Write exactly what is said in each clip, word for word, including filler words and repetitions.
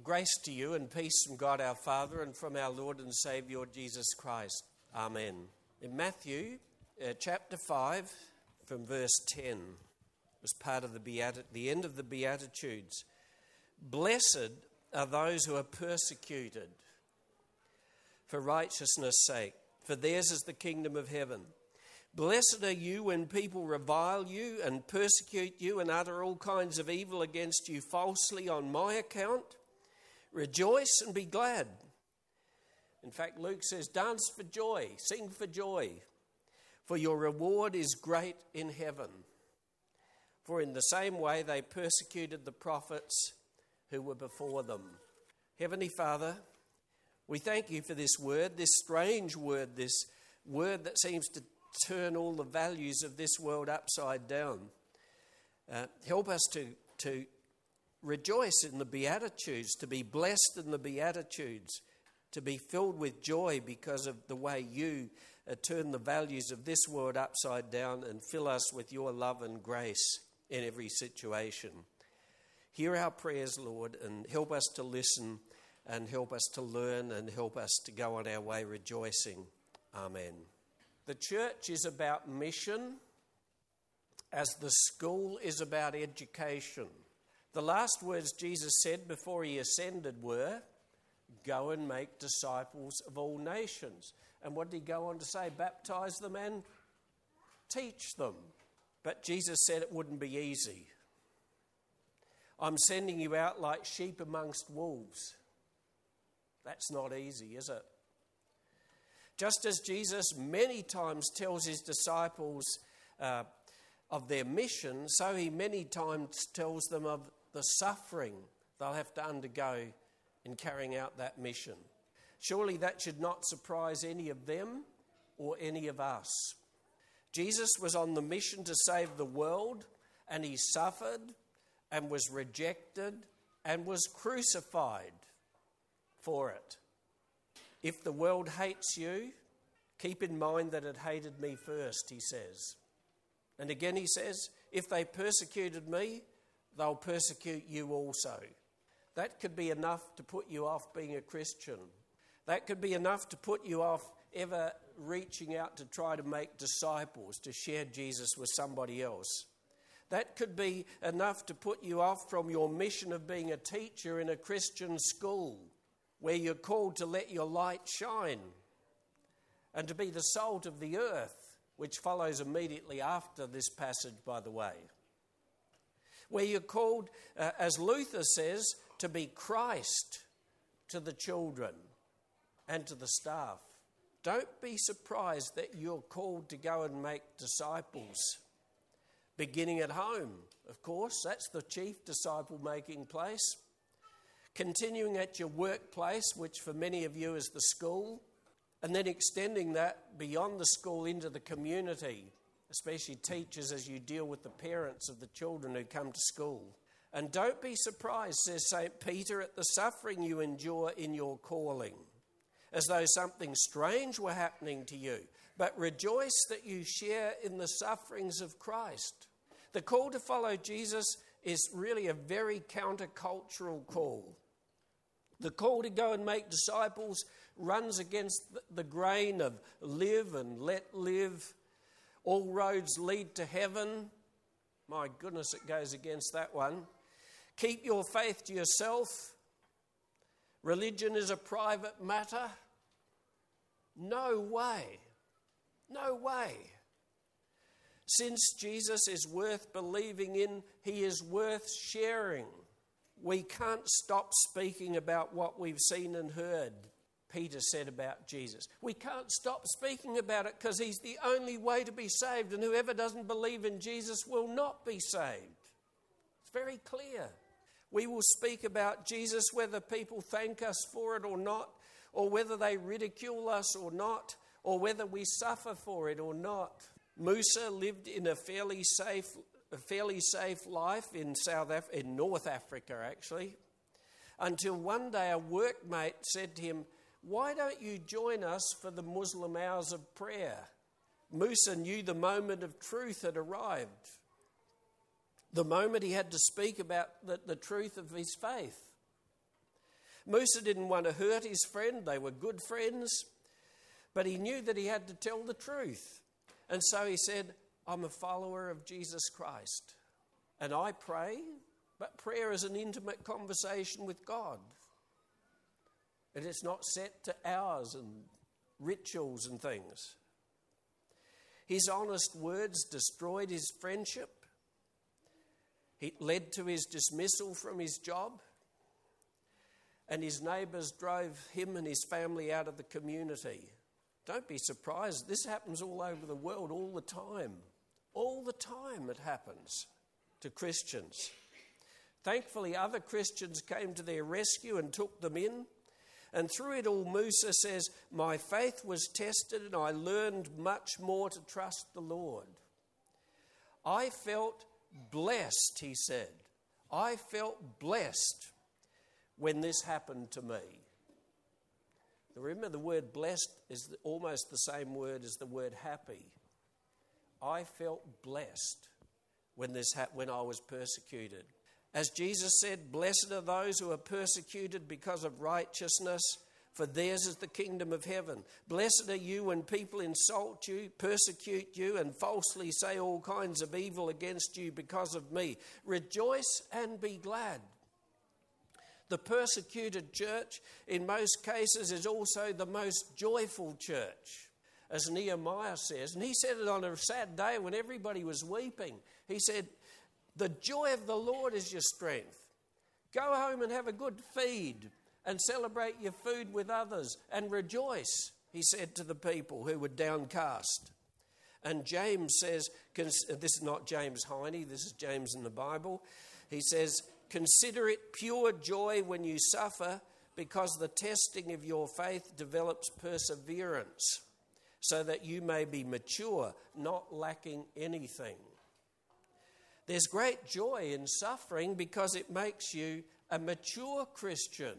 Grace to you and peace from God our Father and from our Lord and Saviour Jesus Christ. Amen. In Matthew uh, chapter five from verse ten was part of the Beati- the end of the Beatitudes. Blessed are those who are persecuted for righteousness' sake, for theirs is the kingdom of heaven. Blessed are you when people revile you and persecute you and utter all kinds of evil against you falsely on my account. Rejoice and be glad. In fact, Luke says, dance for joy, sing for joy, for your reward is great in heaven. For in the same way they persecuted the prophets who were before them. Heavenly Father, we thank you for this word, this strange word, this word that seems to turn all the values of this world upside down. Uh, help us to, to rejoice in the Beatitudes, to be blessed in the Beatitudes, to be filled with joy because of the way you uh, turn the values of this world upside down and fill us with your love and grace in every situation. Hear our prayers, Lord, and help us to listen and help us to learn and help us to go on our way rejoicing. Amen. The church is about mission as the school is about education. The last words Jesus said before he ascended were, go and make disciples of all nations. And what did he go on to say? Baptize them and teach them. But Jesus said it wouldn't be easy. I'm sending you out like sheep amongst wolves. That's not easy, is it? Just as Jesus many times tells his disciples uh, of their mission, so he many times tells them of the suffering they'll have to undergo in carrying out that mission. Surely that should not surprise any of them or any of us. Jesus was on the mission to save the world, and he suffered and was rejected and was crucified for it. If the world hates you, keep in mind that it hated me first, he says. And again he says, if they persecuted me, they'll persecute you also. That could be enough to put you off being a Christian. That could be enough to put you off ever reaching out to try to make disciples, to share Jesus with somebody else. That could be enough to put you off from your mission of being a teacher in a Christian school, where you're called to let your light shine and to be the salt of the earth, which follows immediately after this passage, by the way. Where you're called, uh, as Luther says, to be Christ to the children and to the staff. Don't be surprised that you're called to go and make disciples, beginning at home, of course. That's the chief disciple-making place. Continuing at your workplace, which for many of you is the school, and then extending that beyond the school into the community, especially teachers as you deal with the parents of the children who come to school. And don't be surprised, says Saint Peter, at the suffering you endure in your calling, as though something strange were happening to you. But rejoice that you share in the sufferings of Christ. The call to follow Jesus is really a very countercultural call. The call to go and make disciples runs against the grain of live and let live. All roads lead to heaven. My goodness, it goes against that one. Keep your faith to yourself. Religion is a private matter. No way. No way. Since Jesus is worth believing in, he is worth sharing. We can't stop speaking about what we've seen and heard, Peter said about Jesus. We can't stop speaking about it because he's the only way to be saved, and whoever doesn't believe in Jesus will not be saved. It's very clear. We will speak about Jesus whether people thank us for it or not, or whether they ridicule us or not, or whether we suffer for it or not. Musa lived in a fairly safe a fairly safe life in South Af- in North Africa, actually, until one day a workmate said to him, why don't you join us for the Muslim hours of prayer? Musa knew the moment of truth had arrived. The moment he had to speak about the, the truth of his faith. Musa didn't want to hurt his friend. They were good friends. But he knew that he had to tell the truth. And so he said, I'm a follower of Jesus Christ. And I pray, but prayer is an intimate conversation with God. And it's not set to hours and rituals and things. His honest words destroyed his friendship. It led to his dismissal from his job. And his neighbours drove him and his family out of the community. Don't be surprised. This happens all over the world all the time. All the time it happens to Christians. Thankfully, other Christians came to their rescue and took them in. And through it all, Musa says, my faith was tested and I learned much more to trust the Lord. I felt blessed, he said. I felt blessed when this happened to me. Remember, the word blessed is almost the same word as the word happy. I felt blessed when this ha- when I was persecuted. As Jesus said, blessed are those who are persecuted because of righteousness, for theirs is the kingdom of heaven. Blessed are you when people insult you, persecute you, and falsely say all kinds of evil against you because of me. Rejoice and be glad. The persecuted church, in most cases, is also the most joyful church, as Nehemiah says. And he said it on a sad day when everybody was weeping. He said, the joy of the Lord is your strength. Go home and have a good feed and celebrate your food with others and rejoice, he said to the people who were downcast. And James says, this is not James Heine, this is James in the Bible. He says, consider it pure joy when you suffer, because the testing of your faith develops perseverance, so that you may be mature, not lacking anything. There's great joy in suffering because it makes you a mature Christian.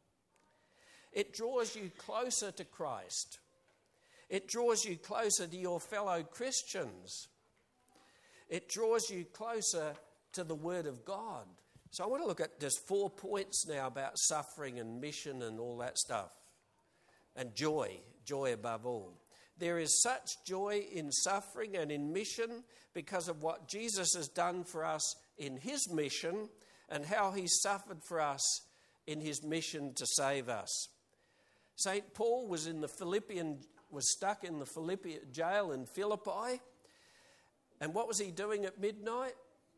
It draws you closer to Christ. It draws you closer to your fellow Christians. It draws you closer to the Word of God. So I want to look at just four points now about suffering and mission and all that stuff. And joy, joy above all. There is such joy in suffering and in mission because of what Jesus has done for us in his mission and how he suffered for us in his mission to save us. Saint Paul was in the Philippian, was stuck in the Philippian jail in Philippi. And what was he doing at midnight?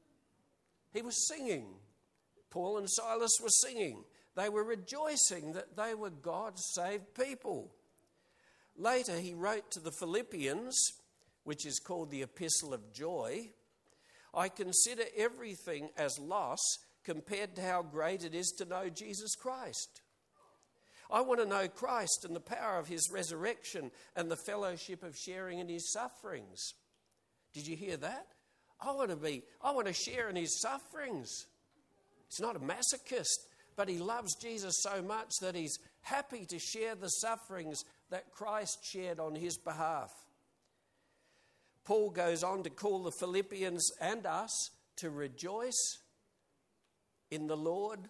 He was singing. Paul and Silas were singing. They were rejoicing that they were God's saved people. Later, he wrote to the Philippians, which is called the Epistle of Joy, I consider everything as loss compared to how great it is to know Jesus Christ. I want to know Christ and the power of his resurrection and the fellowship of sharing in his sufferings. Did you hear that? I want to be, I want to share in his sufferings. He's not a masochist, but he loves Jesus so much that he's happy to share the sufferings that Christ shared on his behalf. Paul goes on to call the Philippians and us to rejoice in the Lord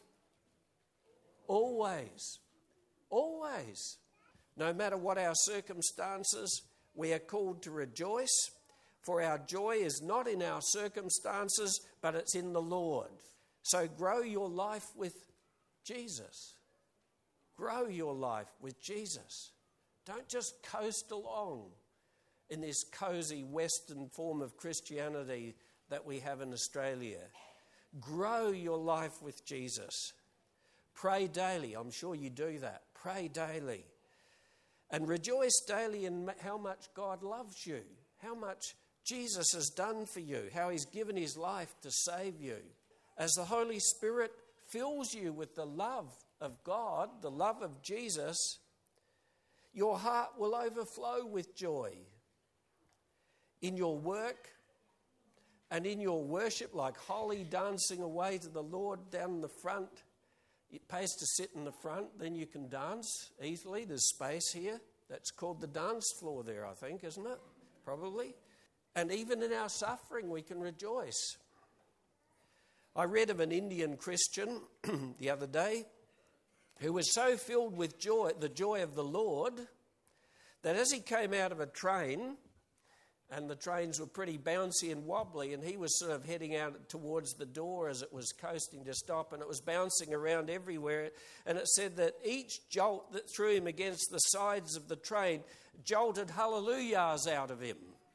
always. Always. No matter what our circumstances, we are called to rejoice, for our joy is not in our circumstances, but it's in the Lord. So grow your life with Jesus. Grow your life with Jesus. Don't just coast along in this cozy Western form of Christianity that we have in Australia. Grow your life with Jesus. Pray daily. I'm sure you do that. Pray daily. And rejoice daily in how much God loves you, how much Jesus has done for you, how he's given his life to save you. As the Holy Spirit fills you with the love of God, the love of Jesus, your heart will overflow with joy. In your work and in your worship, like Holly dancing away to the Lord down in the front. It pays to sit in the front, then you can dance easily. There's space here. That's called the dance floor there, I think, isn't it? Probably. And even in our suffering, we can rejoice. I read of an Indian Christian the other day who was so filled with joy, the joy of the Lord, that as he came out of a train, and the trains were pretty bouncy and wobbly, and he was sort of heading out towards the door as it was coasting to stop, and it was bouncing around everywhere. And it said that each jolt that threw him against the sides of the train jolted hallelujahs out of him.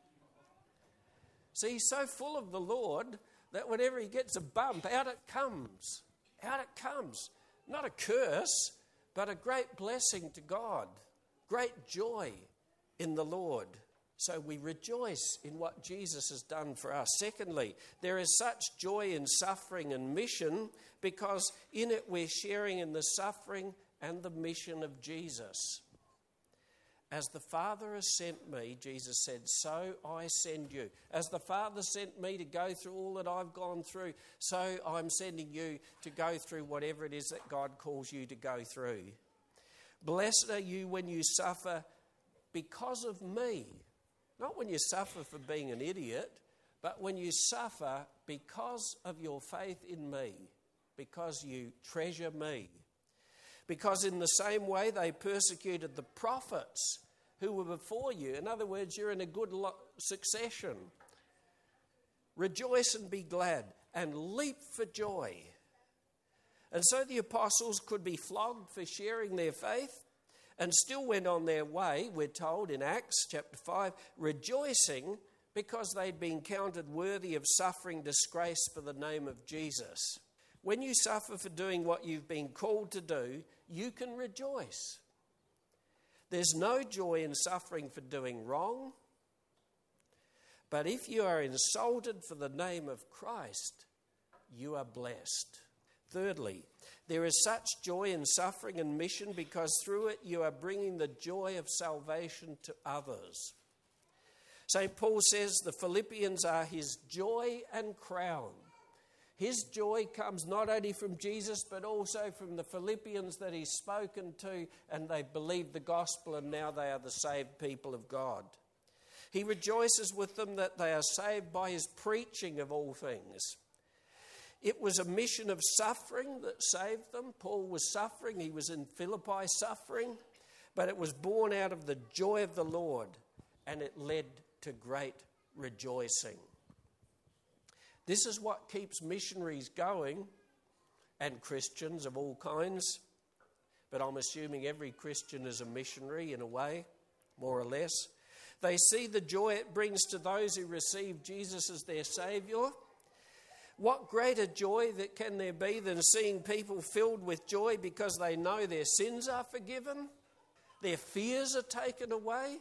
See, he's so full of the Lord that whenever he gets a bump, out it comes. Out it comes. Not a curse, but a great blessing to God. Great joy in the Lord. So we rejoice in what Jesus has done for us. Secondly, there is such joy in suffering and mission because in it we're sharing in the suffering and the mission of Jesus. As the Father has sent me, Jesus said, so I send you. As the Father sent me to go through all that I've gone through, so I'm sending you to go through whatever it is that God calls you to go through. Blessed are you when you suffer because of me. Not when you suffer for being an idiot, but when you suffer because of your faith in me, because you treasure me. Because in the same way they persecuted the prophets who were before you. In other words, you're in a good lo- succession. Rejoice and be glad and leap for joy. And so the apostles could be flogged for sharing their faith and still went on their way, we're told in Acts chapter five, rejoicing because they'd been counted worthy of suffering disgrace for the name of Jesus. When you suffer for doing what you've been called to do, you can rejoice. There's no joy in suffering for doing wrong, but if you are insulted for the name of Christ, you are blessed. Thirdly, there is such joy in suffering and mission because through it you are bringing the joy of salvation to others. Saint Paul says the Philippians are his joy and crown. His joy comes not only from Jesus but also from the Philippians that he's spoken to, and they believed the gospel and now they are the saved people of God. He rejoices with them that they are saved by his preaching of all things. It was a mission of suffering that saved them. Paul was suffering. He was in Philippi suffering. But it was born out of the joy of the Lord, and it led to great rejoicing. This is what keeps missionaries going, and Christians of all kinds. But I'm assuming every Christian is a missionary in a way, more or less. They see the joy it brings to those who receive Jesus as their Saviour. What greater joy that can there be than seeing people filled with joy because they know their sins are forgiven, their fears are taken away?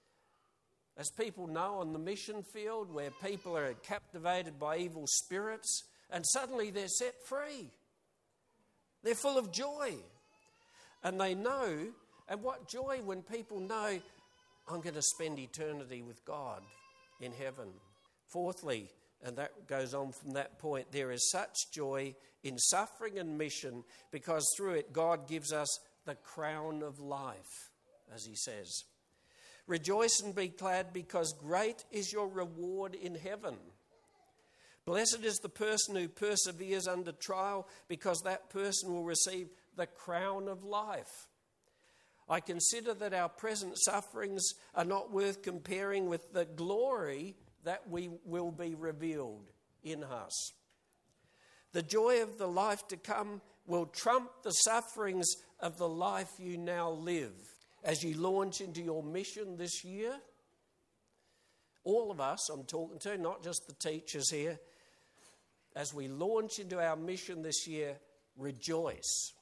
As people know on the mission field where people are captivated by evil spirits and suddenly they're set free. They're full of joy. And they know, and what joy when people know, I'm going to spend eternity with God in heaven. Fourthly, and that goes on from that point, there is such joy in suffering and mission because through it God gives us the crown of life, as he says. Rejoice and be glad because great is your reward in heaven. Blessed is the person who perseveres under trial because that person will receive the crown of life. I consider that our present sufferings are not worth comparing with the glory that we will be revealed in us. The joy of the life to come will trump the sufferings of the life you now live. As you launch into your mission this year, all of us I'm talking to, not just the teachers here, as we launch into our mission this year, rejoice.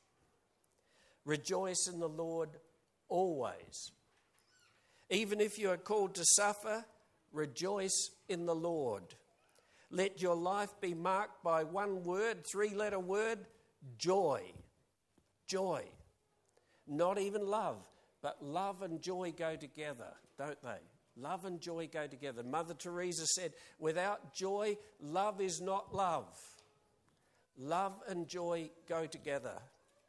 Rejoice in the Lord always. Even if you are called to suffer, rejoice in the Lord. Let your life be marked by one word, three-letter word, joy. Joy. Not even love, but love and joy go together, don't they? Love and joy go together. Mother Teresa said, without joy, love is not love. Love and joy go together.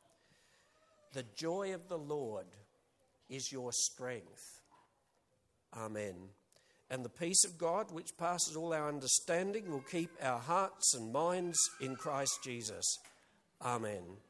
The joy of the Lord is your strength. Amen. And the peace of God, which passes all our understanding, will keep our hearts and minds in Christ Jesus. Amen.